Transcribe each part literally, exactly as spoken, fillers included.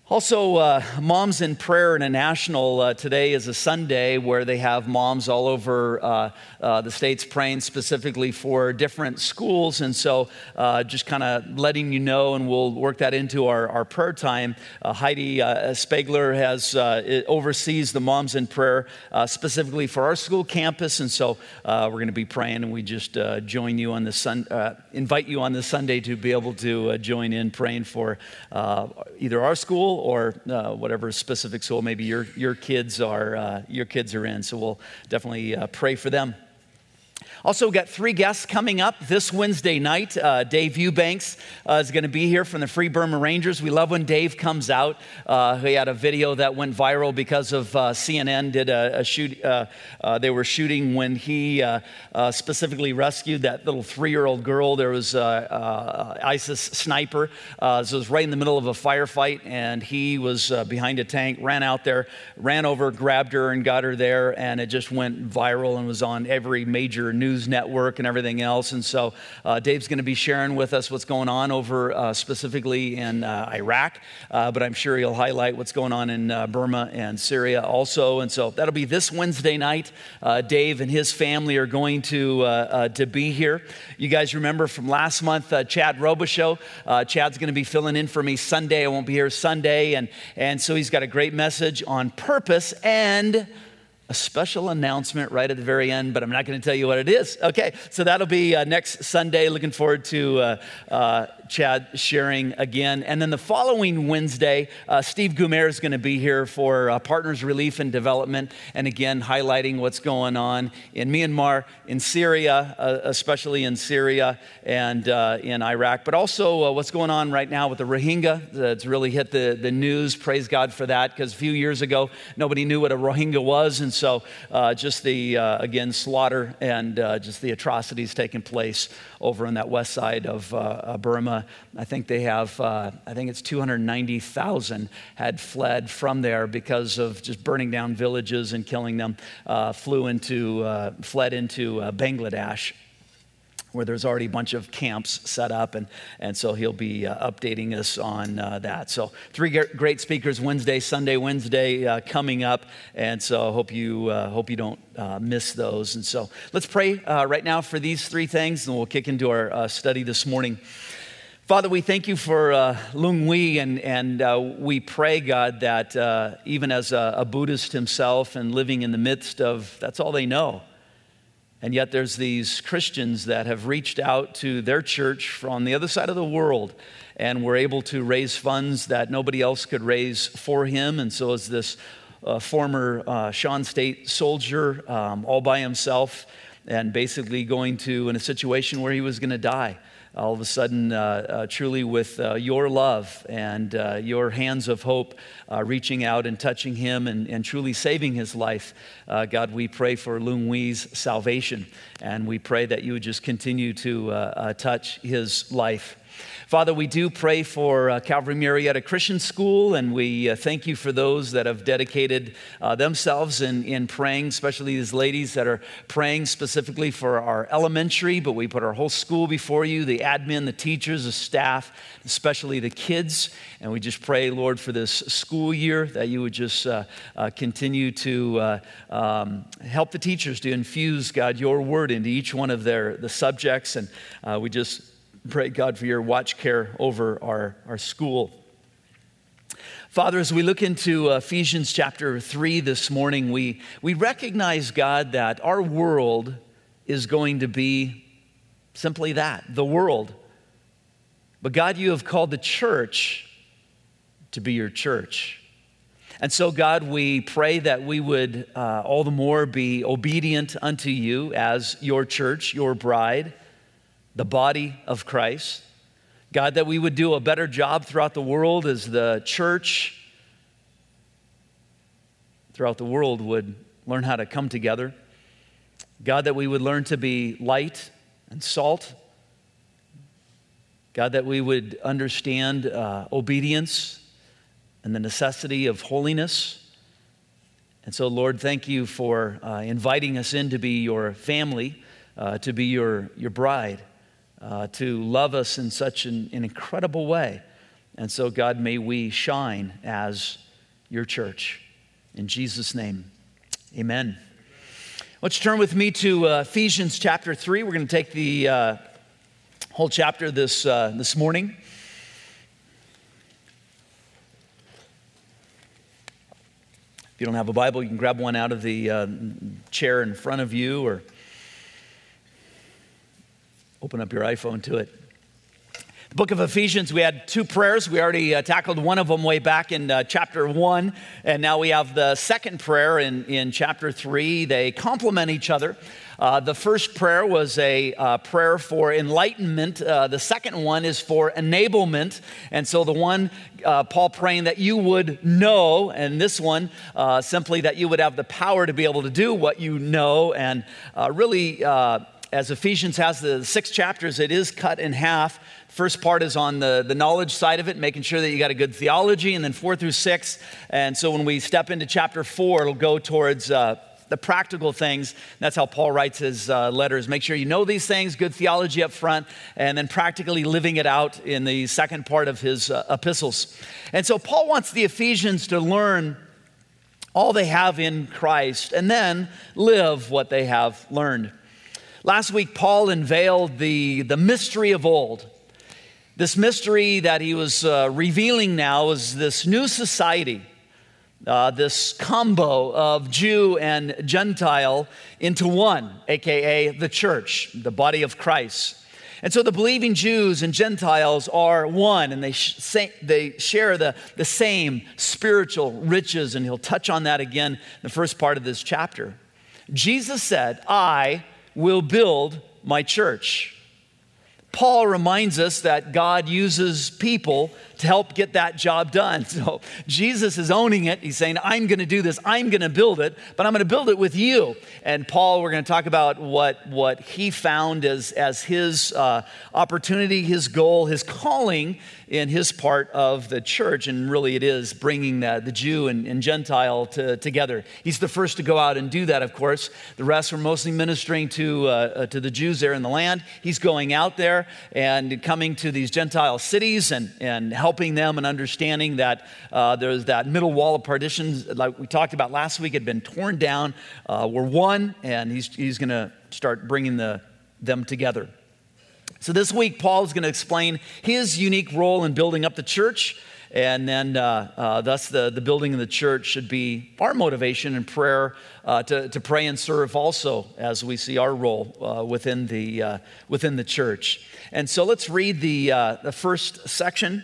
Also, uh, Moms in Prayer International, uh, today is a Sunday where they have moms all over uh, uh, the States praying specifically for different schools. And so uh, just kind of letting you know, and we'll work that into our, our prayer time. Uh, Heidi uh, Spegler has uh, it oversees the Moms in Prayer uh, specifically for our school campus. And so uh, we're going to be praying, and we just uh, join you on this sun, uh, invite you on this Sunday to be able to uh, join in praying for uh, either our school or uh, whatever specific school maybe your your kids are uh, your kids are in. So we'll definitely uh, pray for them. Also, we've got three guests coming up this Wednesday night. Uh, Dave Eubanks uh, is going to be here from the Free Burma Rangers. We love when Dave comes out. Uh, he had a video that went viral because of uh, C N N did a, a shoot. Uh, uh, they were shooting when he uh, uh, specifically rescued that little three-year-old girl. There was a uh, uh, ISIS sniper. Uh, so it was right in the middle of a firefight, and he was uh, behind a tank, ran out there, ran over, grabbed her, and got her there, and it just went viral and was on every major news News network and everything else. And so uh, Dave's going to be sharing with us what's going on over uh, specifically in uh, Iraq, uh, but I'm sure he'll highlight what's going on in uh, Burma and Syria also. And so that'll be this Wednesday night. Uh, Dave and his family are going to uh, uh, to be here. You guys remember from last month, uh, Chad Robichaux. Uh, Chad's going to be filling in for me Sunday. I won't be here Sunday, and and so he's got a great message on purpose and a special announcement right at the very end, but I'm not going to tell you what it is. Okay, so that'll be uh, next Sunday. Looking forward to uh, uh, Chad sharing again. And then the following Wednesday, uh, Steve Gumer is going to be here for uh, Partners Relief and Development, and again, highlighting what's going on in Myanmar, in Syria, uh, especially in Syria and uh, in Iraq, but also uh, what's going on right now with the Rohingya. It's really hit the, the news. Praise God for that, because a few years ago, nobody knew what a Rohingya was, and so uh, just the, uh, again, slaughter and uh, just the atrocities taking place over on that west side of uh, Burma. I think they have, uh, I think it's two hundred ninety thousand had fled from there because of just burning down villages and killing them, uh, flew into, uh, fled into uh, Bangladesh, where there's already a bunch of camps set up, and, and so he'll be uh, updating us on uh, that. So three great speakers Wednesday, Sunday, Wednesday uh, coming up, and so I hope you, uh, hope you don't uh, miss those. And so let's pray uh, right now for these three things, and we'll kick into our uh, study this morning. Father, we thank you for uh, Lung Wei, and, and uh, we pray, God, that uh, even as a, a Buddhist himself and living in the midst of, that's all they know. And yet there's these Christians that have reached out to their church from the other side of the world, and were able to raise funds that nobody else could raise for him. And so is this uh, former uh, Shan State soldier um, all by himself, and basically going to in a situation where he was going to die. All of a sudden, uh, uh, truly with uh, your love and uh, your hands of hope uh, reaching out and touching him and, and truly saving his life. Uh, God, we pray for Lung Wei's salvation, and we pray that you would just continue to uh, uh, touch his life. Father, we do pray for uh, Calvary Marietta Christian School, and we uh, thank you for those that have dedicated uh, themselves in, in praying, especially these ladies that are praying specifically for our elementary, but we put our whole school before you, the admin, the teachers, the staff, especially the kids, and we just pray, Lord, for this school year that you would just uh, uh, continue to uh, um, help the teachers to infuse, God, your word into each one of their the subjects, and uh, we just pray, God, for your watch care over our, our school. Father, as we look into Ephesians chapter three this morning, we, we recognize, God, that our world is going to be simply that, the world. But God, you have called the church to be your church. And so, God, we pray that we would uh, all the more be obedient unto you as your church, your bride, the body of Christ. God, that we would do a better job throughout the world as the church throughout the world would learn how to come together. God, that we would learn to be light and salt. God, that we would understand uh, obedience and the necessity of holiness. And so, Lord, thank you for uh, inviting us in to be your family, uh, to be your, your bride. Uh, to love us in such an, an incredible way. And so, God, may we shine as your church. In Jesus' name, amen. Let's turn with me to uh, Ephesians chapter three. We're going to take the uh, whole chapter this, uh, this morning. If you don't have a Bible, you can grab one out of the uh, chair in front of you or open up your iPhone to it. The book of Ephesians, we had two prayers. We already uh, tackled one of them way back in uh, chapter one, and now we have the second prayer in, in chapter three. They complement each other. Uh, the first prayer was a uh, prayer for enlightenment. Uh, the second one is for enablement. And so the one, uh, Paul praying that you would know, and this one, uh, simply that you would have the power to be able to do what you know. And uh, really, uh, as Ephesians has the six chapters, it is cut in half. First part is on the, the knowledge side of it, making sure that you got a good theology, and then four through six. And so when we step into chapter four, it'll go towards uh, the practical things. That's how Paul writes his uh, letters. Make sure you know these things, good theology up front, and then practically living it out in the second part of his uh, epistles. And so Paul wants the Ephesians to learn all they have in Christ and then live what they have learned. Last week, Paul unveiled the, the mystery of old. This mystery that he was uh, revealing now is this new society, uh, this combo of Jew and Gentile into one, a k a the church, the body of Christ. And so the believing Jews and Gentiles are one, and they sh- they share the, the same spiritual riches, and he'll touch on that again in the first part of this chapter. Jesus said, I will build my church. Paul reminds us that God uses people to help get that job done. So Jesus is owning it. He's saying, I'm going to do this. I'm going to build it, but I'm going to build it with you. And Paul, we're going to talk about what, what he found as, as his uh, opportunity, his goal, his calling in his part of the church. And really it is bringing the, the Jew and, and Gentile to, together. He's the first to go out and do that, of course. The rest were mostly ministering to, uh, to the Jews there in the land. He's going out there and coming to these Gentile cities and, and helping them and understanding that uh, there's that middle wall of partition, like we talked about last week, had been torn down. Uh, we're one, and he's, he's going to start bringing the, them together. So this week, Paul is going to explain his unique role in building up the church, and then uh, uh, thus the, the building of the church should be our motivation and prayer uh, to, to pray and serve also as we see our role uh, within the uh, within the church. And so let's read the uh, the first section.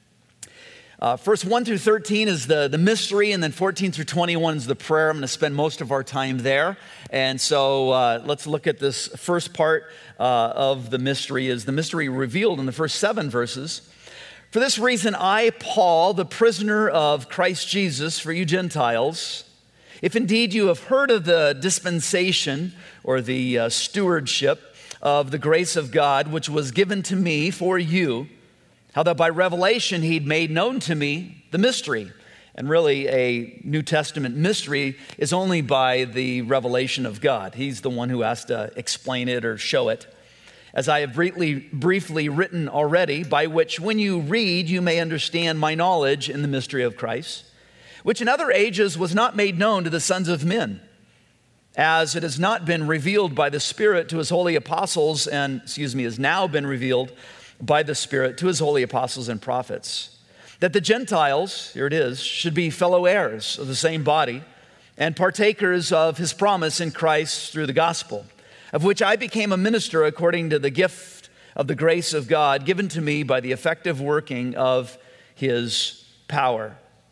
Uh, first one through thirteen is the, the mystery, and then fourteen through twenty-one is the prayer. I'm going to spend most of our time there. And so uh, let's look at this first part uh, of the mystery, is the mystery revealed in the first seven verses. For this reason, I, Paul, the prisoner of Christ Jesus, for you Gentiles, if indeed you have heard of the dispensation or the uh, stewardship of the grace of God, which was given to me for you, how that by revelation he'd made known to me the mystery. And really a New Testament mystery is only by the revelation of God. He's the one who has to explain it or show it. As I have briefly, briefly written already, by which when you read, you may understand my knowledge in the mystery of Christ, which in other ages was not made known to the sons of men, as it has not been revealed by the Spirit to his holy apostles, and, excuse me, has now been revealed by the Spirit to his holy apostles and prophets, that the Gentiles, here it is, should be fellow heirs of the same body and partakers of his promise in Christ through the gospel, of which I became a minister according to the gift of the grace of God given to me by the effective working of his power.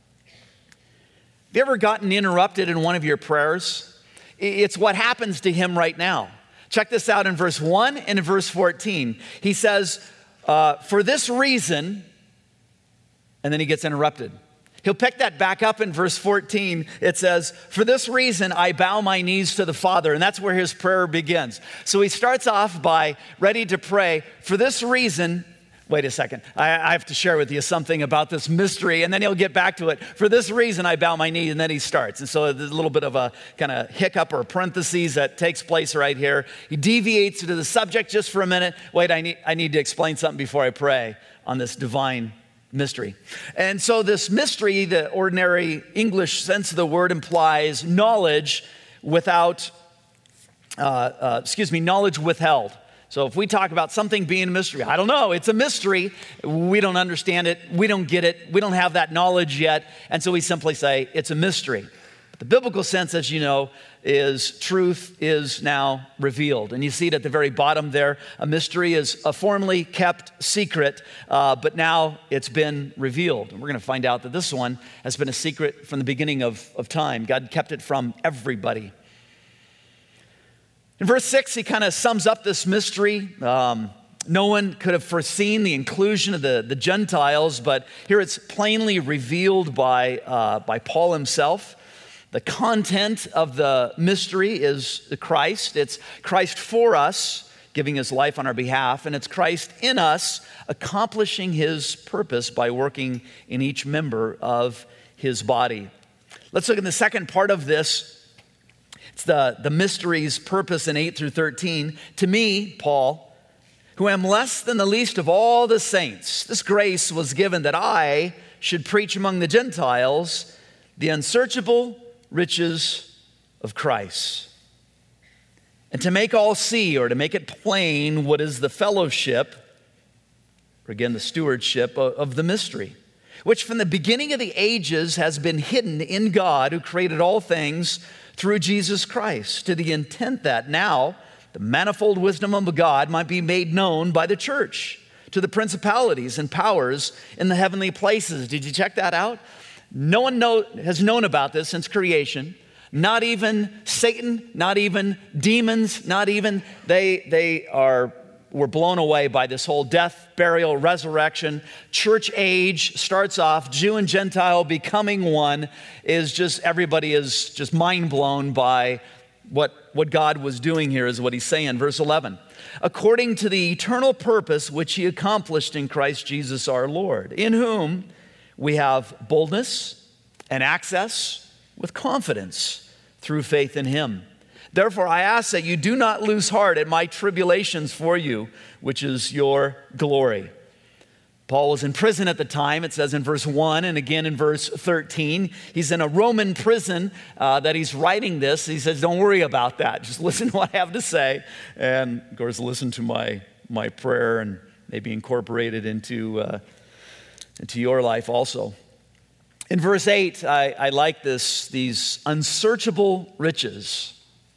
Have you ever gotten interrupted in one of your prayers? It's what happens to him right now. Check this out in verse one and in verse fourteen. He says, uh, for this reason, and then he gets interrupted. He'll pick that back up in verse fourteen. It says, for this reason, I bow my knees to the Father. And that's where his prayer begins. So he starts off by ready to pray. For this reason, wait a second. I, I have to share with you something about this mystery. And then he'll get back to it. For this reason, I bow my knee. And then he starts. And so there's a little bit of a kind of hiccup or parentheses that takes place right here. He deviates to the subject just for a minute. Wait, I need, I need to explain something before I pray on this divine Mystery. And so this mystery, the ordinary English sense of the word, implies knowledge without, uh, uh, excuse me, knowledge withheld. So if we talk about something being a mystery, I don't know, it's a mystery. We don't understand it. We don't get it. We don't have that knowledge yet. And so we simply say it's a mystery. But the biblical sense, as you know, is truth is now revealed. And you see it at the very bottom there. A mystery is a formerly kept secret, uh, but now it's been revealed. And we're going to find out that this one has been a secret from the beginning of, of time. God kept it from everybody. In verse six, he kind of sums up this mystery. Um, no one could have foreseen the inclusion of the, the Gentiles, but here it's plainly revealed by, uh, by Paul himself. The content of the mystery is Christ. It's Christ for us, giving his life on our behalf, and it's Christ in us, accomplishing his purpose by working in each member of his body. Let's look at the second part of this. It's the, the mystery's purpose in eight through thirteen. To me, Paul, who am less than the least of all the saints, this grace was given that I should preach among the Gentiles the unsearchable riches of Christ, and to make all see, or to make it plain, what is the fellowship, or again, the stewardship of, of the mystery, which from the beginning of the ages has been hidden in God, who created all things through Jesus Christ, to the intent that now the manifold wisdom of God might be made known by the church to the principalities and powers in the heavenly places. Did you check that out? No one know, has known about this since creation. Not even Satan, not even demons, not even, they, they are, were blown away by this whole death, burial, resurrection. Church age starts off, Jew and Gentile becoming one, is just, everybody is just mind blown by what, what God was doing here, is what he's saying. Verse eleven, according to the eternal purpose which he accomplished in Christ Jesus our Lord, in whom we have boldness and access with confidence through faith in him. Therefore, I ask that you do not lose heart at my tribulations for you, which is your glory. Paul was in prison at the time, it says in verse one, and again in verse thirteen. He's in a Roman prison uh, that he's writing this. He says, don't worry about that. Just listen to what I have to say. And of course, listen to my, my prayer and maybe incorporate it into... Uh, into your life also. In verse eight, I, I like this, these unsearchable riches.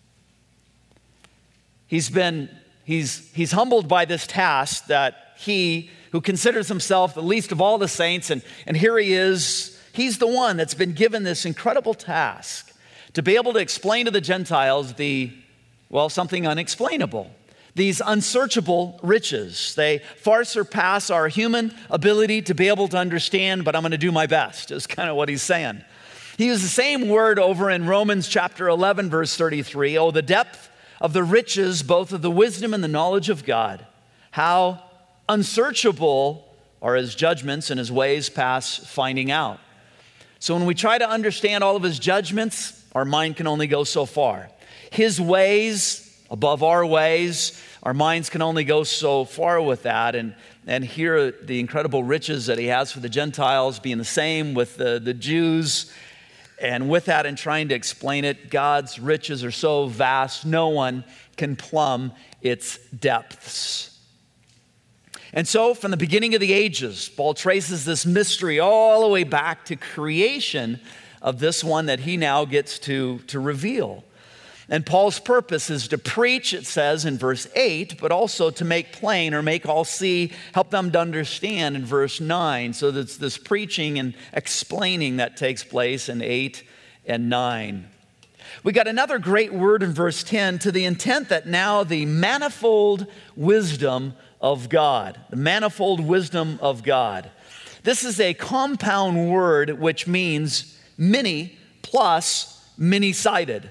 He's been, he's, he's humbled by this task that he, who considers himself the least of all the saints, and, and here he is, he's the one that's been given this incredible task to be able to explain to the Gentiles the, well, something unexplainable. These unsearchable riches, they far surpass our human ability to be able to understand, but I'm going to do my best, is kind of what he's saying. He used the same word over in Romans chapter eleven, verse thirty-three. Oh, the depth of the riches, both of the wisdom and the knowledge of God. How unsearchable are his judgments and his ways past finding out. So when we try to understand all of his judgments, our mind can only go so far. His ways above our ways, our minds can only go so far with that. And, and here, the incredible riches that he has for the Gentiles being the same with the, the Jews. And with that, in trying to explain it, God's riches are so vast, no one can plumb its depths. And so, from the beginning of the ages, Paul traces this mystery all the way back to creation of this one that he now gets to, to reveal. And Paul's purpose is to preach, it says in verse eight, but also to make plain or make all see, help them to understand in verse nine. So that's this preaching and explaining that takes place in eight and nine. We got another great word in verse ten, to the intent that now the manifold wisdom of God, the manifold wisdom of God. This is a compound word which means many plus many-sided.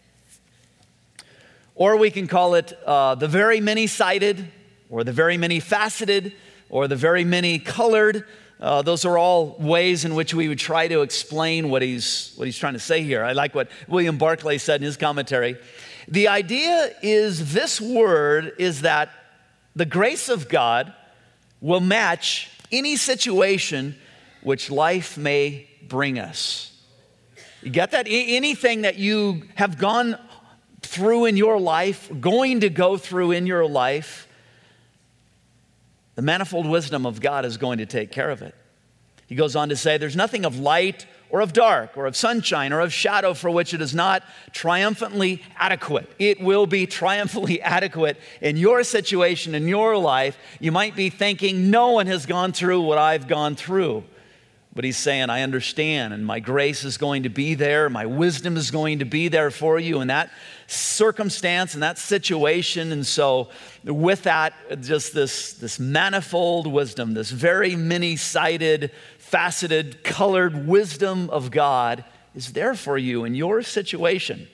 Or we can call it uh, the very many-sided, or the very many-faceted, or the very many-colored. Uh, those are all ways in which we would try to explain what he's, what he's trying to say here. I like what William Barclay said in his commentary. The idea is this word is that the grace of God will match any situation which life may bring us. You get that? Anything that you have gone through in your life, going to go through in your life, the manifold wisdom of God is going to take care of it. He goes on to say, there's nothing of light or of dark or of sunshine or of shadow for which it is not triumphantly adequate. It will be triumphantly adequate in your situation, in your life. You might be thinking, no one has gone through what I've gone through. But he's saying, I understand, and my grace is going to be there. My wisdom is going to be there for you in that circumstance, in that situation. And so with that, just this, this manifold wisdom, this very many-sided, faceted, colored wisdom of God is there for you in your situation.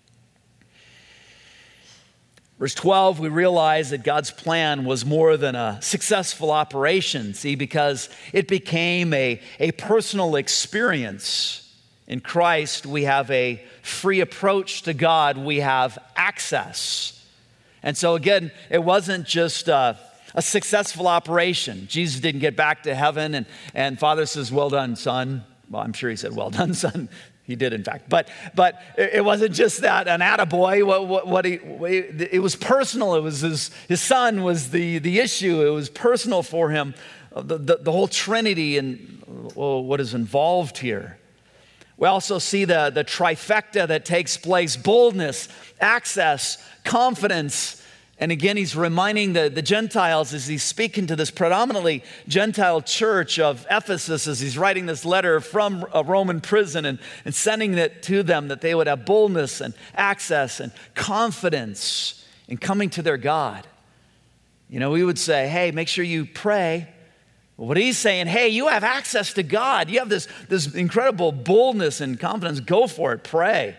Verse twelve, we realize that God's plan was more than a successful operation, see, because it became a, a personal experience. In Christ, we have a free approach to God. We have access. And so again, it wasn't just a, a successful operation. Jesus didn't get back to heaven and, and Father says, well done, son. Well, I'm sure he said, well done, son. He did, in fact. But but it wasn't just that, an attaboy. What, what, what he, it was personal. It was his, his son was the, the issue. It was personal for him. The, the, the whole Trinity and well, what is involved here. We also see the, the trifecta that takes place: boldness, access, confidence. And again, he's reminding the, the Gentiles as he's speaking to this predominantly Gentile church of Ephesus, as he's writing this letter from a Roman prison and, and sending it to them, that they would have boldness and access and confidence in coming to their God. You know, we would say, hey, make sure you pray. Well, what he's saying, hey, you have access to God. You have this, this incredible boldness and confidence. Go for it. Pray.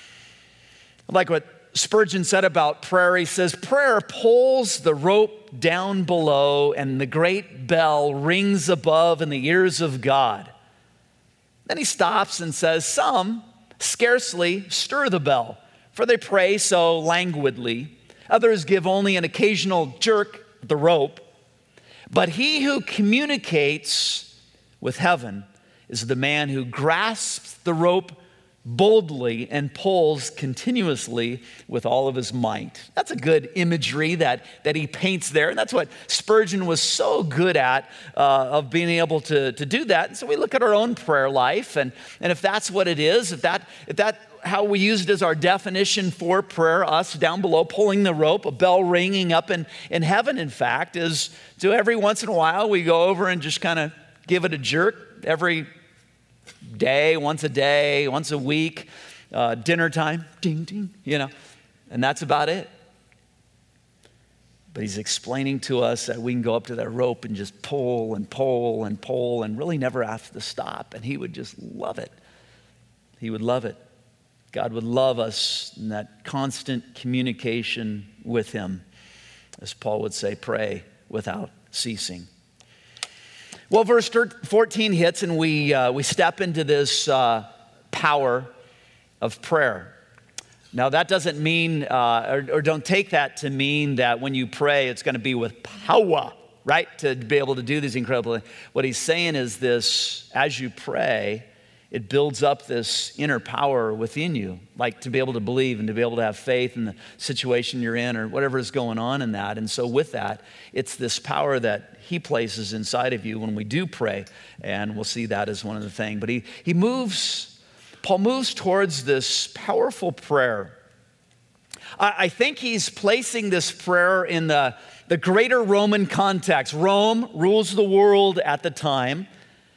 I like what Spurgeon said about prayer. He says, prayer pulls the rope down below and the great bell rings above in the ears of God. Then he stops and says, some scarcely stir the bell, for they pray so languidly. Others give only an occasional jerk at the rope. But he who communicates with heaven is the man who grasps the rope boldly and pulls continuously with all of his might. That's a good imagery that, that he paints there. And that's what Spurgeon was so good at, uh, of being able to, to do that. And so we look at our own prayer life, and, and if that's what it is, if that if that how we use it as our definition for prayer, us down below pulling the rope, a bell ringing up in, in heaven, in fact, is to every once in a while we go over and just kind of give it a jerk every day, once a day, once a week, uh, dinner time, ding, ding, you know, and that's about it. But he's explaining to us that we can go up to that rope and just pull and pull and pull and really never have to stop. And he would just love it. He would love it. God would love us in that constant communication with him. As Paul would say, pray without ceasing. Well, verse fourteen hits and we uh, we step into this uh, power of prayer. Now, that doesn't mean, uh, or, or don't take that to mean that when you pray, it's going to be with power, right? To be able to do these incredible things. What he's saying is this: as you pray, it builds up this inner power within you, like to be able to believe and to be able to have faith in the situation you're in or whatever is going on in that. And so with that, it's this power that he places inside of you when we do pray. And we'll see that as one of the things. But he, he moves, Paul moves towards this powerful prayer. I, I think he's placing this prayer in the, the greater Roman context. Rome rules the world at the time.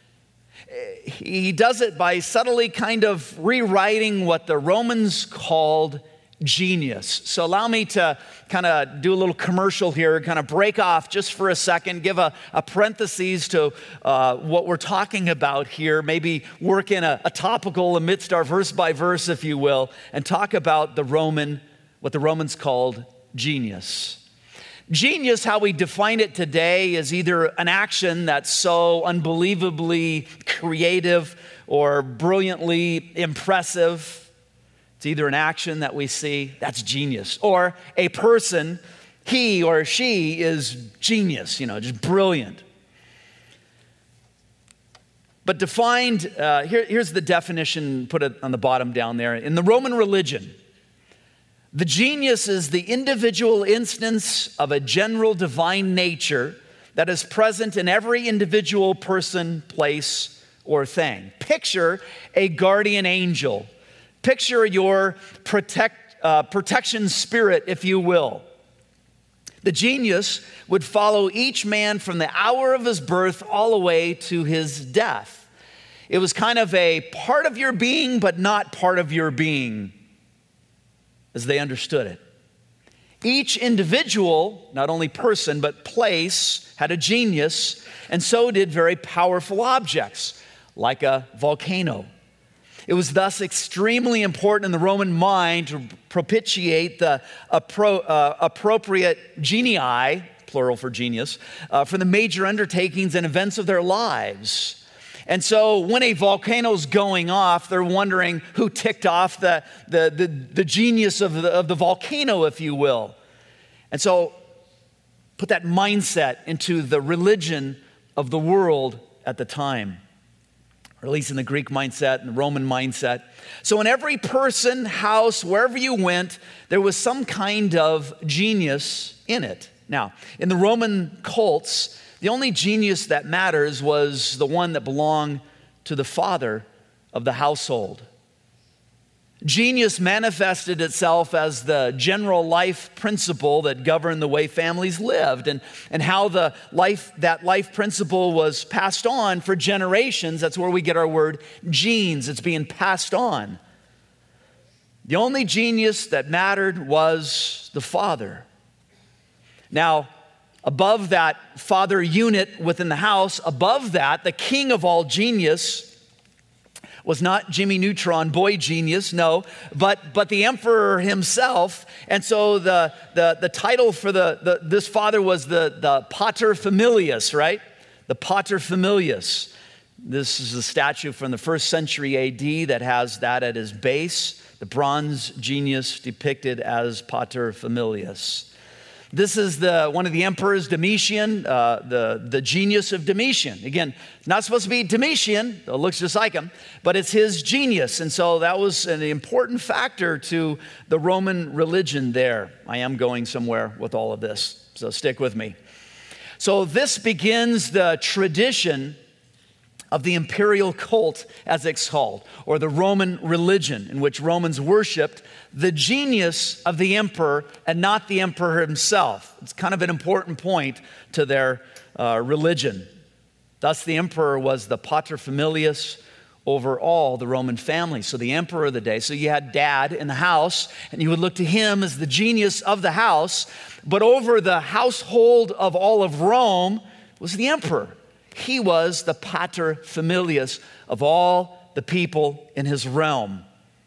He does it by subtly kind of rewriting what the Romans called genius. So allow me to kind of do a little commercial here, kind of break off just for a second, give a, a parenthesis to uh, what we're talking about here, maybe work in a, a topical amidst our verse by verse, if you will, and talk about the Roman, what the Romans called genius. Genius, how we define it today, is either an action that's so unbelievably creative or brilliantly impressive. It's either an action that we see, that's genius, or a person, he or she is genius, you know, just brilliant. but defined, uh, here, here's the definition, put it on the bottom down there. In the Roman religion, the genius is the individual instance of a general divine nature that is present in every individual person, place, or thing. Picture a guardian angel. Picture your protect, uh, protection spirit, if you will. The genius would follow each man from the hour of his birth all the way to his death. It was kind of a part of your being, but not part of your being, as they understood it. Each individual, not only person, but place, had a genius, and so did very powerful objects, like a volcano. It was thus extremely important in the Roman mind to propitiate the appro- uh, appropriate genii, plural for genius, uh, for the major undertakings and events of their lives. And so when a volcano's going off, they're wondering who ticked off the, the, the, the genius of the, of the volcano, if you will. And so put that mindset into the religion of the world at the time, or at least in the Greek mindset and the Roman mindset. So in every person, house, wherever you went, there was some kind of genius in it. Now, in the Roman cults, the only genius that matters was the one that belonged to the father of the household. Genius manifested itself as the general life principle that governed the way families lived, and, and how the life, that life principle was passed on for generations. That's where we get our word genes. It's being passed on. The only genius that mattered was the father. Now, above that father unit within the house, above that, the king of all genius was not Jimmy Neutron, boy genius, no, but but the emperor himself. And so the the, the title for the, the this father was the, the Pater Familias, right? The Pater Familias. This is a statue from the first century A D that has that at his base, the bronze genius depicted as Pater Familias. This is the one of the emperors, Domitian, uh, the, the genius of Domitian. Again, not supposed to be Domitian, it looks just like him, but it's his genius. And so that was an important factor to the Roman religion there. I am going somewhere with all of this, so stick with me. So this begins the tradition of the imperial cult, as it's called, or the Roman religion, in which Romans worshiped the genius of the emperor and not the emperor himself. It's kind of an important point to their uh, religion. Thus, the emperor was the Pater Familias over all the Roman family. So the emperor of the day. So you had dad in the house, and you would look to him as the genius of the house. But over the household of all of Rome was the emperor. He was the Pater Familias of all the people in his realm.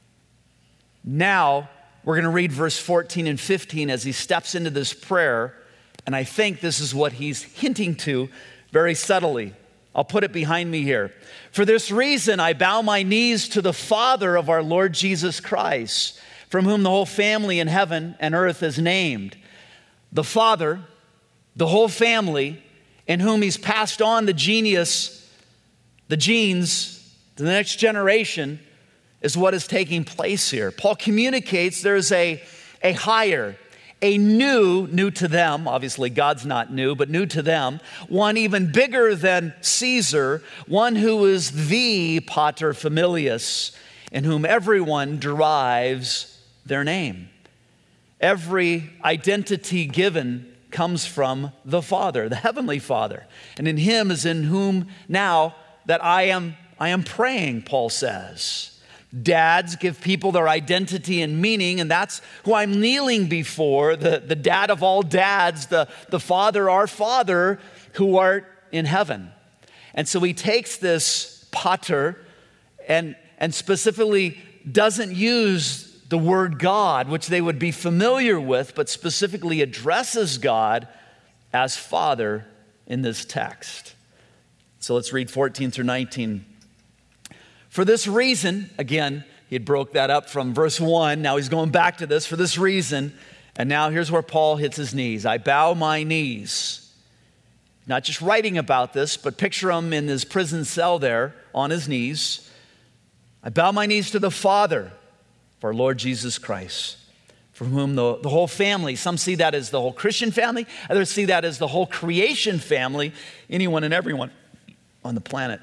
Now, we're going to read verse fourteen and fifteen as he steps into this prayer, and I think this is what he's hinting to very subtly. I'll put it behind me here. For this reason, I bow my knees to the Father of our Lord Jesus Christ, from whom the whole family in heaven and earth is named. The Father, the whole family, in whom he's passed on the genius, the genes, to the next generation, is what is taking place here. Paul communicates there's a, a higher, a new, new to them, obviously God's not new, but new to them, one even bigger than Caesar, one who is the Pater Familias, in whom everyone derives their name. Every identity given comes from the Father, the Heavenly Father. And in him is in whom now that I am, I am praying, Paul says. Dads give people their identity and meaning, and that's who I'm kneeling before, the, the dad of all dads, the, the Father, our Father, who art in heaven. And so he takes this pater and, and specifically doesn't use the word God, which they would be familiar with, but specifically addresses God as Father in this text. So let's read fourteen through nineteen. For this reason, again, he had broke that up from verse one. Now he's going back to this. For this reason, and now here's where Paul hits his knees. I bow my knees. Not just writing about this, but picture him in his prison cell there, on his knees, I bow my knees to the Father of our Lord Jesus Christ, from whom the, the whole family, some see that as the whole Christian family, others see that as the whole creation family, anyone and everyone on the planet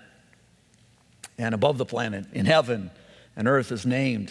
and above the planet, in heaven and earth is named,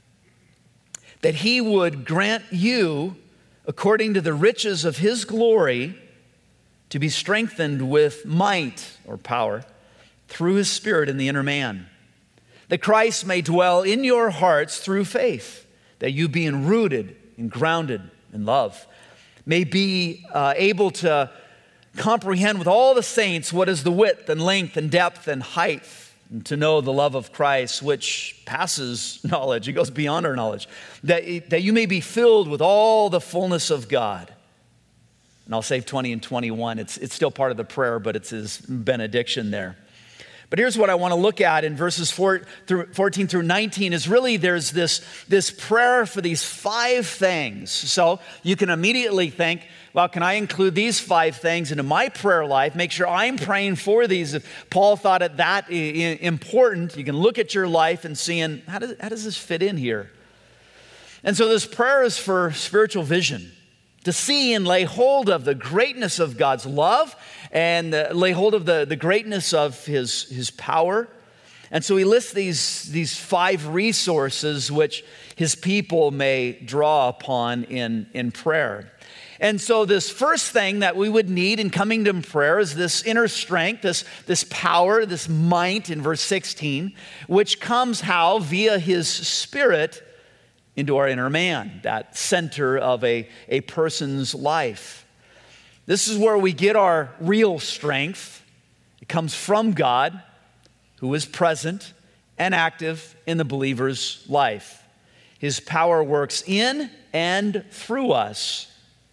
that he would grant you, according to the riches of his glory, to be strengthened with might or power through his Spirit in the inner man, that Christ may dwell in your hearts through faith, that you being rooted and grounded in love may be uh, able to comprehend with all the saints what is the width and length and depth and height, and to know the love of Christ, which passes knowledge. It goes beyond our knowledge, that, that you may be filled with all the fullness of God. And I'll save twenty and twenty-one. It's, it's still part of the prayer, but it's his benediction there. But here's what I want to look at in verses four through fourteen through nineteen is really there's this, this prayer for these five things. So you can immediately think, well, can I include these five things into my prayer life? Make sure I'm praying for these. If Paul thought it that important, you can look at your life and seeing, how does, how does this fit in here? And so this prayer is for spiritual vision, to see and lay hold of the greatness of God's love and uh, lay hold of the, the greatness of his, his power. And so he lists these, these five resources which his people may draw upon in, in prayer. And so this first thing that we would need in coming to prayer is this inner strength, this, this power, this might in verse sixteen, which comes how? Via his Spirit into our inner man, that center of a, a person's life. This is where we get our real strength. It comes from God, who is present and active in the believer's life. His power works in and through us.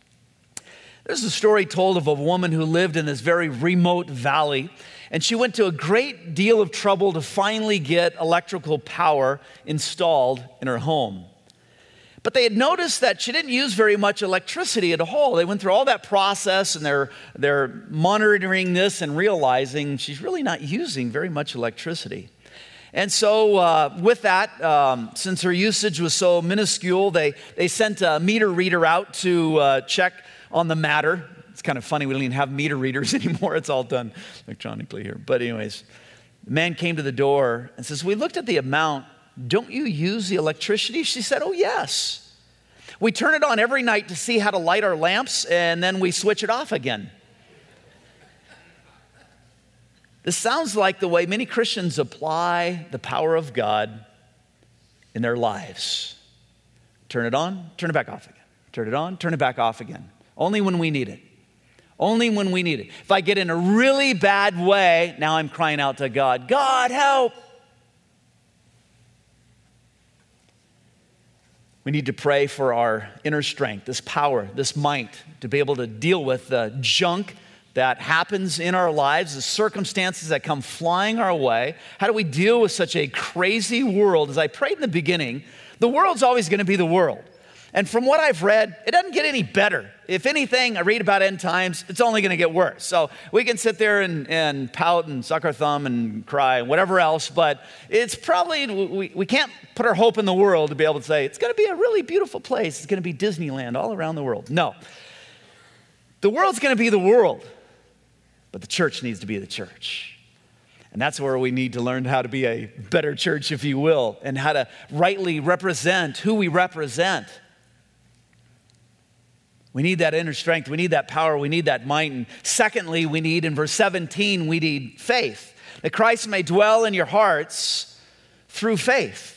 There's a story told of a woman who lived in this very remote valley, and she went to a great deal of trouble to finally get electrical power installed in her home. But they had noticed that she didn't use very much electricity at all. They went through all that process, and they're, they're monitoring this and realizing she's really not using very much electricity. And so uh, with that, um, since her usage was so minuscule, they, they sent a meter reader out to uh, check on the matter. It's kind of funny, we don't even have meter readers anymore. It's all done electronically here. But anyways, the man came to the door and says, we looked at the amount. Don't you use the electricity? She said, oh, yes. We turn it on every night to see how to light our lamps, and then we switch it off again. This sounds like the way many Christians apply the power of God in their lives. Turn it on, turn it back off again. Turn it on, turn it back off again. Only when we need it. Only when we need it. If I get in a really bad way, now I'm crying out to God, God, help. We need to pray for our inner strength, this power, this might, to be able to deal with the junk that happens in our lives, the circumstances that come flying our way. How do we deal with such a crazy world? As I prayed in the beginning, the world's always going to be the world. And from what I've read, it doesn't get any better. If anything, I read about end times, it's only going to get worse. So we can sit there and, and pout and suck our thumb and cry and whatever else, but it's probably, we, we can't put our hope in the world to be able to say, it's going to be a really beautiful place. It's going to be Disneyland all around the world. No. The world's going to be the world, but the church needs to be the church. And that's where we need to learn how to be a better church, if you will, and how to rightly represent who we represent. We need that inner strength. We need that power. We need that might. And secondly, we need, in verse seventeen, we need faith. That Christ may dwell in your hearts through faith.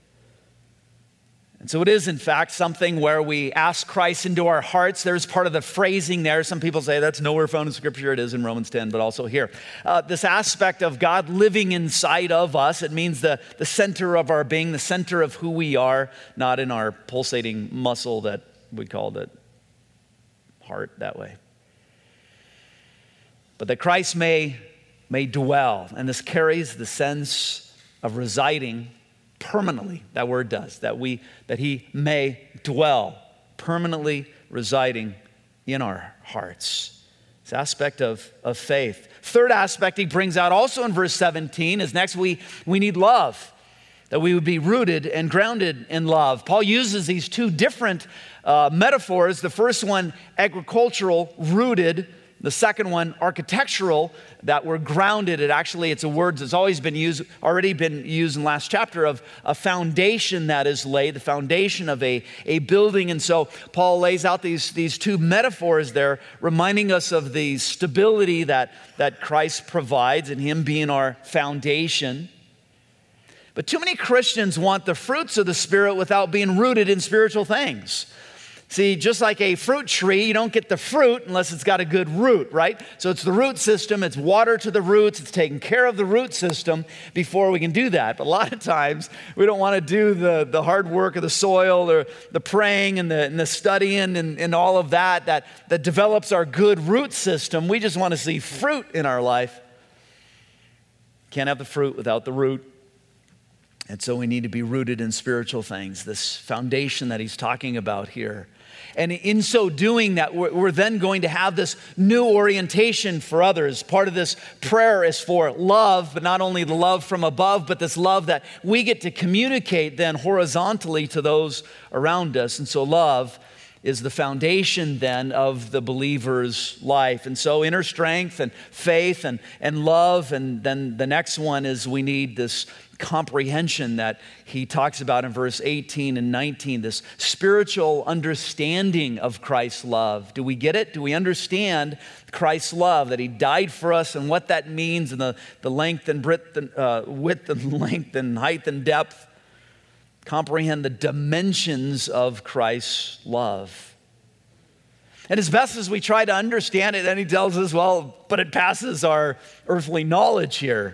And so it is, in fact, something where we ask Christ into our hearts. There's part of the phrasing there. Some people say that's nowhere found in Scripture. It is in Romans ten, but also here. Uh, this aspect of God living inside of us, it means the, the center of our being, the center of who we are, not in our pulsating muscle that we call the heart that way. But that Christ may, may dwell, and this carries the sense of residing permanently. That word does, that we that he may dwell, permanently residing in our hearts. It's aspect of, of faith. Third aspect he brings out also in verse seventeen is next we, we need love, that we would be rooted and grounded in love. Paul uses these two different uh, metaphors. The first one, agricultural, rooted. The second one, architectural, that we're grounded. It actually, it's a word that's always been used, already been used in the last chapter, of a foundation that is laid, the foundation of a, a building. And so Paul lays out these, these two metaphors there, reminding us of the stability that, that Christ provides and him being our foundation. But too many Christians want the fruits of the Spirit without being rooted in spiritual things. See, just like a fruit tree, you don't get the fruit unless it's got a good root, right? So it's the root system, it's water to the roots, it's taking care of the root system before we can do that. But a lot of times, we don't want to do the, the hard work of the soil or the praying and the, and the studying and, and all of that, that that develops our good root system. We just want to see fruit in our life. Can't have the fruit without the root. And so we need to be rooted in spiritual things, this foundation that he's talking about here. And in so doing that, we're, we're then going to have this new orientation for others. Part of this prayer is for love, but not only the love from above, but this love that we get to communicate then horizontally to those around us. And so love is the foundation then of the believer's life. And so inner strength and faith and, and love. And then the next one is we need this comprehension that he talks about in verse eighteen and nineteen, this spiritual understanding of Christ's love. Do we get it? Do we understand Christ's love, that he died for us and what that means, and the, the length and breadth and uh, width and length and height and depth? Comprehend the dimensions of Christ's love. And as best as we try to understand it, then he tells us, well, but it passes our earthly knowledge here.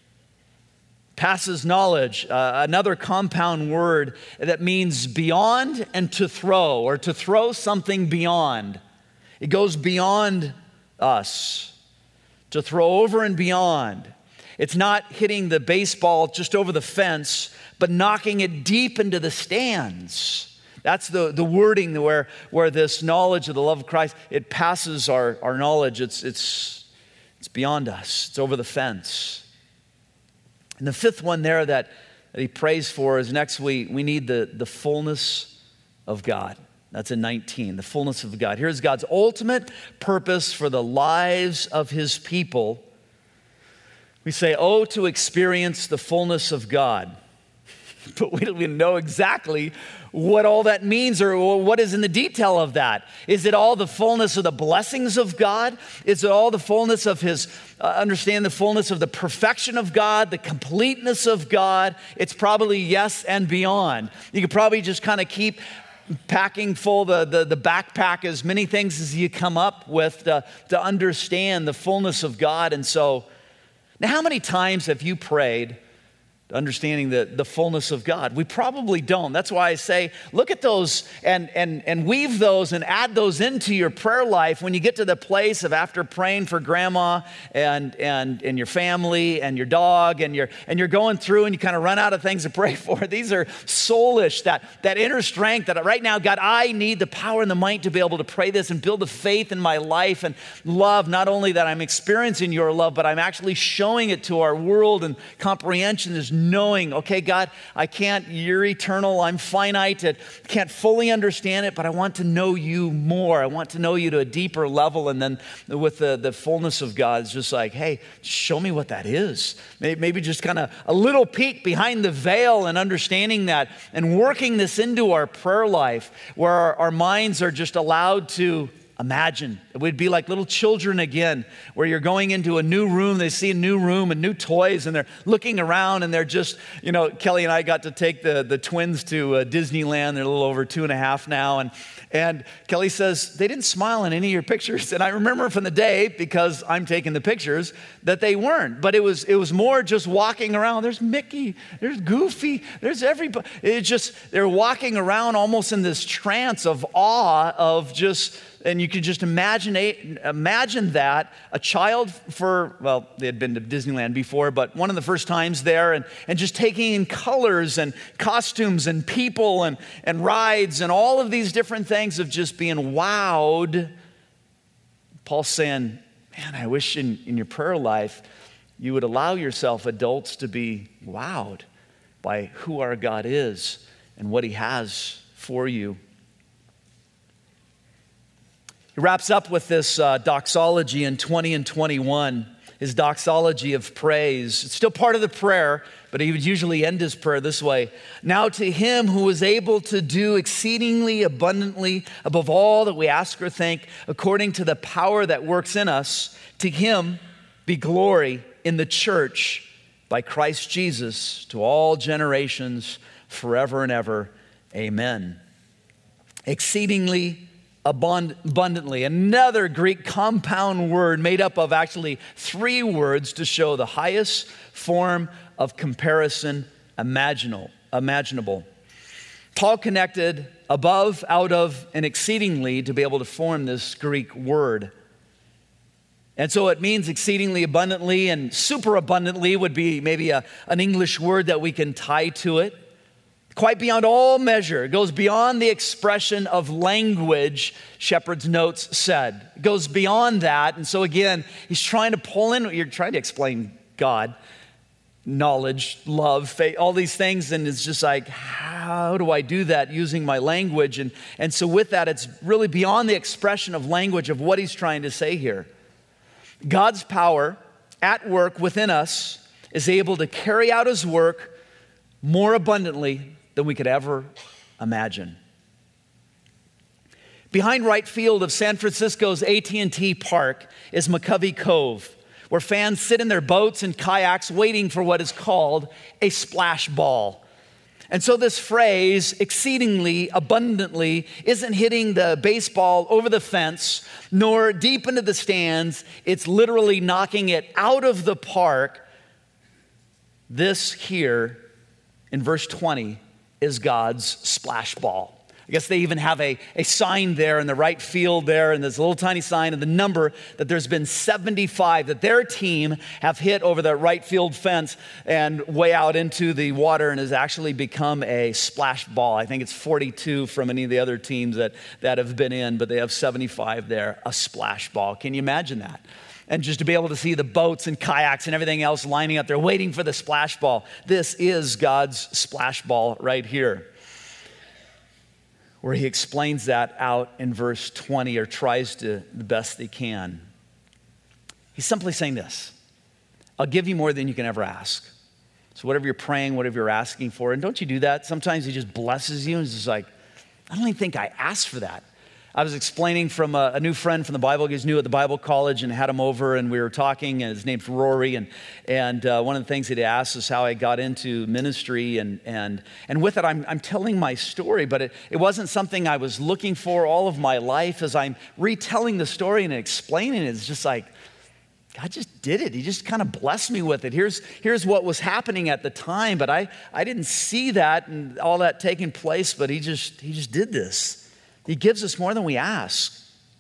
Passes knowledge, uh, another compound word that means beyond and to throw, or to throw something beyond. It goes beyond us, to throw over and beyond. It's not hitting the baseball just over the fence, but knocking it deep into the stands. That's the, the wording where, where this knowledge of the love of Christ, it passes our, our knowledge. It's, it's, it's beyond us. It's over the fence. And the fifth one there that, that he prays for is next we, we need the, the fullness of God. That's in nineteen, the fullness of God. Here's God's ultimate purpose for the lives of his people. We say, oh, to experience the fullness of God. But we don't even know exactly what all that means or what is in the detail of that. Is it all the fullness of the blessings of God? Is it all the fullness of his, uh, understand the fullness of the perfection of God, the completeness of God? It's probably yes and beyond. You could probably just kind of keep packing full the, the, the backpack as many things as you come up with to, to understand the fullness of God. And so, now how many times have you prayed understanding the, the fullness of God? We probably don't. That's why I say, look at those and, and, and weave those and add those into your prayer life when you get to the place of after praying for grandma and, and, and your family and your dog and you're, and you're going through and you kind of run out of things to pray for. These are soulish, that, that inner strength that right now, God, I need the power and the might to be able to pray this and build the faith in my life and love, not only that I'm experiencing your love, but I'm actually showing it to our world, and comprehension is knowing, okay, God, I can't, you're eternal, I'm finite, I can't fully understand it, but I want to know you more. I want to know you to a deeper level. And then with the, the fullness of God, it's just like, hey, show me what that is. Maybe just kind of a little peek behind the veil and understanding that and working this into our prayer life where our, our minds are just allowed to imagine. It would be like little children again, where you're going into a new room, they see a new room and new toys, and they're looking around and they're just, you know, Kelly and I got to take the, the twins to uh, Disneyland. They're a little over two and a half now. And, and Kelly says, they didn't smile in any of your pictures. And I remember from the day, because I'm taking the pictures, that they weren't. But it was, it was more just walking around. There's Mickey, there's Goofy, there's everybody. It's just, they're walking around almost in this trance of awe of just, and you can just imagine, imagine that, a child for, well, they had been to Disneyland before, but one of the first times there, and, and just taking in colors and costumes and people and, and rides and all of these different things of just being wowed. Paul's saying, man, I wish in, in your prayer life you would allow yourself, adults, to be wowed by who our God is and what he has for you. He wraps up with this uh, doxology in twenty and twenty-one, his doxology of praise. It's still part of the prayer, but he would usually end his prayer this way. Now to him who is able to do exceedingly abundantly above all that we ask or think, according to the power that works in us, to him be glory in the church by Christ Jesus to all generations forever and ever. Amen. Exceedingly abundantly, another Greek compound word made up of actually three words to show the highest form of comparison imaginable. imaginable. Paul connected above, out of, and exceedingly to be able to form this Greek word. And so it means exceedingly abundantly, and super abundantly would be maybe a, an English word that we can tie to it. Quite beyond all measure. It goes beyond the expression of language, Shepherd's Notes said. It goes beyond that. And so again, he's trying to pull in, you're trying to explain God, knowledge, love, faith, all these things. And it's just like, how do I do that using my language? And, and so with that, it's really beyond the expression of language of what he's trying to say here. God's power at work within us is able to carry out his work more abundantly than we could ever imagine. Behind right field of San Francisco's A T and T Park is McCovey Cove, where fans sit in their boats and kayaks waiting for what is called a splash ball. And so this phrase, exceedingly abundantly, isn't hitting the baseball over the fence, nor deep into the stands. It's literally knocking it out of the park. This here in verse twenty is God's splash ball. I guess they even have a, a sign there in the right field there, and there's a little tiny sign of the number that there's been seventy-five that their team have hit over the right field fence and way out into the water and has actually become a splash ball. I think it's forty-two from any of the other teams that, that have been in, but they have seventy-five there, a splash ball. Can you imagine that? And just to be able to see the boats and kayaks and everything else lining up there, waiting for the splash ball. This is God's splash ball right here, where he explains that out in verse twenty, or tries to the best he can. He's simply saying this: I'll give you more than you can ever ask. So whatever you're praying, whatever you're asking for, and don't you do that? Sometimes he just blesses you and it's just like, I don't even think I asked for that. I was explaining from a, a new friend from the Bible. He was new at the Bible college and had him over, and we were talking, and his name's Rory. And, and uh, one of the things that he asked is how I got into ministry. And, and, and with it, I'm, I'm telling my story, but it, it wasn't something I was looking for all of my life. As I'm retelling the story and explaining it, it's just like, God just did it. He just kind of blessed me with it. Here's, here's what was happening at the time, but I, I didn't see that and all that taking place, but he just, he just did this. He gives us more than we ask.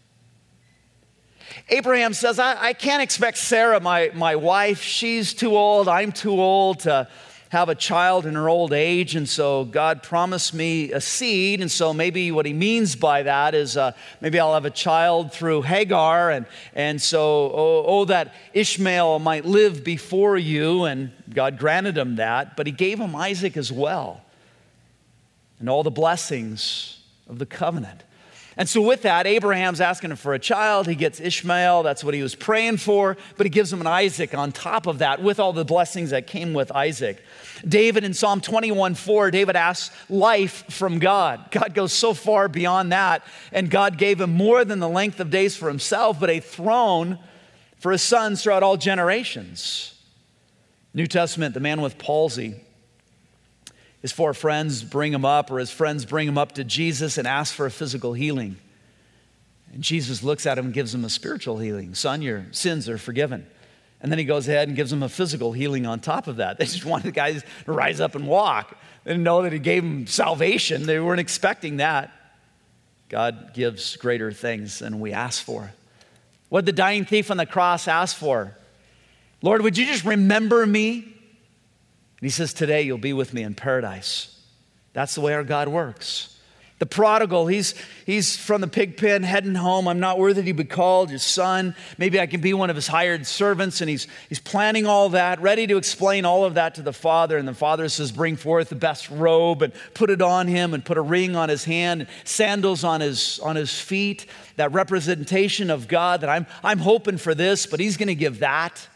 Abraham says, I, I can't expect Sarah, my, my wife. She's too old. I'm too old to have a child in her old age. And so God promised me a seed. And so maybe what he means by that is uh, maybe I'll have a child through Hagar. And, and so, oh, oh, that Ishmael might live before you. And God granted him that. But he gave him Isaac as well, and all the blessings of the covenant. And so with that, Abraham's asking him for a child. He gets Ishmael. That's what he was praying for. But he gives him an Isaac on top of that, with all the blessings that came with Isaac. David in Psalm twenty-one four, David asks life from God. God goes so far beyond that. And God gave him more than the length of days for himself, but a throne for his sons throughout all generations. New Testament, the man with palsy, his four friends bring him up, or his friends bring him up to Jesus and ask for a physical healing. And Jesus looks at him and gives him a spiritual healing. Son, your sins are forgiven. And then he goes ahead and gives him a physical healing on top of that. They just wanted the guys to rise up and walk. They didn't know that he gave them salvation. They weren't expecting that. God gives greater things than we ask for. What did the dying thief on the cross ask for? Lord, would you just remember me? And he says, today you'll be with me in paradise. That's the way our God works. The prodigal, he's, he's from the pig pen heading home. I'm not worthy to be called his son. Maybe I can be one of his hired servants. And he's, he's planning all that, ready to explain all of that to the father. And the father says, bring forth the best robe and put it on him and put a ring on his hand, and sandals on his, on his feet. That representation of God that I'm, I'm hoping for this, but he's going to give that.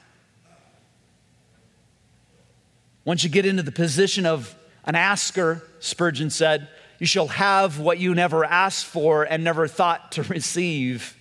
Once you get into the position of an asker, Spurgeon said, you shall have what you never asked for and never thought to receive.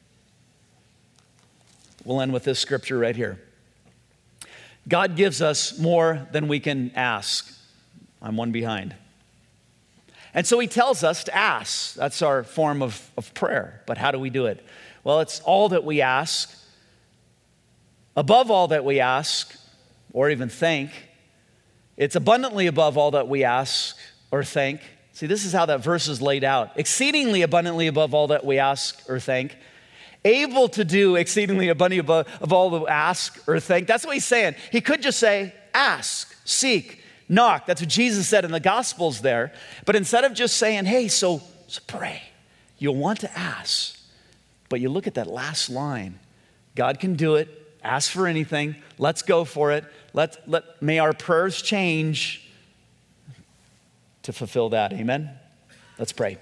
We'll end with this scripture right here. God gives us more than we can ask. I'm one behind. And so he tells us to ask. That's our form of, of prayer. But how do we do it? Well, it's all that we ask, above all that we ask, or even think. It's abundantly above all that we ask or think. See, this is how that verse is laid out. Exceedingly abundantly above all that we ask or think. Able to do exceedingly abundantly above of all that we ask or think. That's what he's saying. He could just say, ask, seek, knock. That's what Jesus said in the Gospels there. But instead of just saying, hey, so, so pray, you'll want to ask. But you look at that last line. God can do it. Ask for anything. Let's go for it. Let, let, may our prayers change to fulfill that. Amen? Let's pray.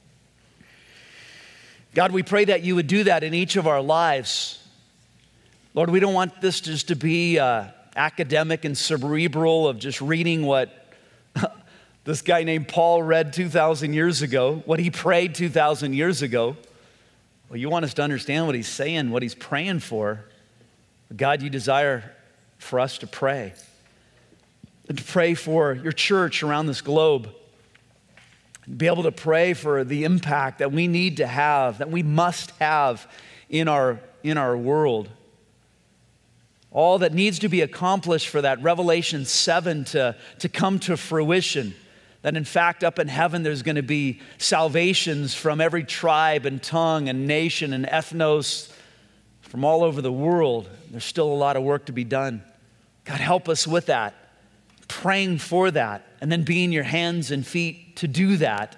God, we pray that you would do that in each of our lives. Lord, we don't want this just to be uh, academic and cerebral of just reading what this guy named Paul read two thousand years ago, what he prayed two thousand years ago. Well, you want us to understand what he's saying, what he's praying for. God, you desire for us to pray. And to pray for your church around this globe. Be able to pray for the impact that we need to have, that we must have in our, in our world. All that needs to be accomplished for that Revelation seven to, to come to fruition. That in fact up in heaven there's going to be salvations from every tribe and tongue and nation and ethnos from all over the world. There's still a lot of work to be done. God, help us with that. Praying for that, and then being your hands and feet to do that.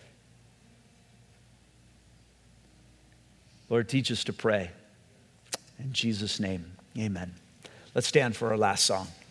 Lord, teach us to pray. In Jesus' name, amen. Let's stand for our last song.